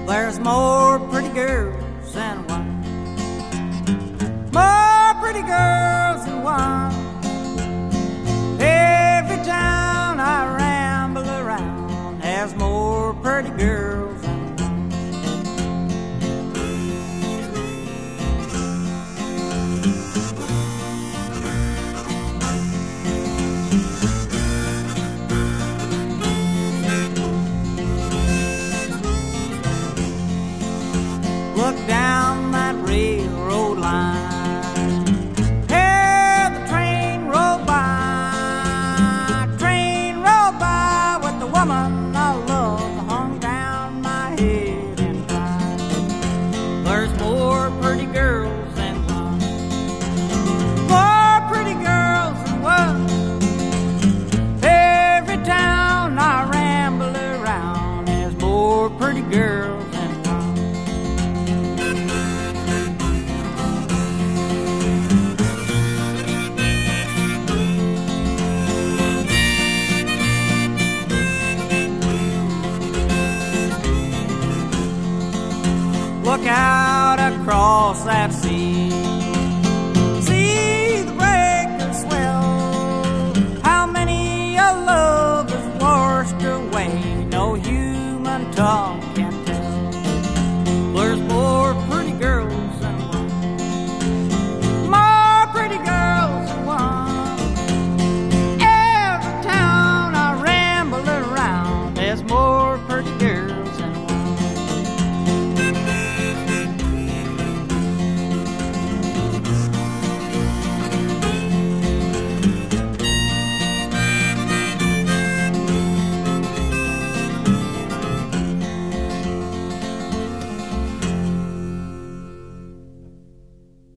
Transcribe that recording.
There's more pretty girls than one. More pretty girls than one. Every town I ramble around has more pretty girls than one. Look down that railroad line. Hear the train roll by. Train roll by with the woman I love hung down my head and cried. There's more pretty girls than one. More pretty girls than one. Every town I ramble around has more pretty girls. Look out across that sea. See the breakers swell. How many a love is washed away? No human tongue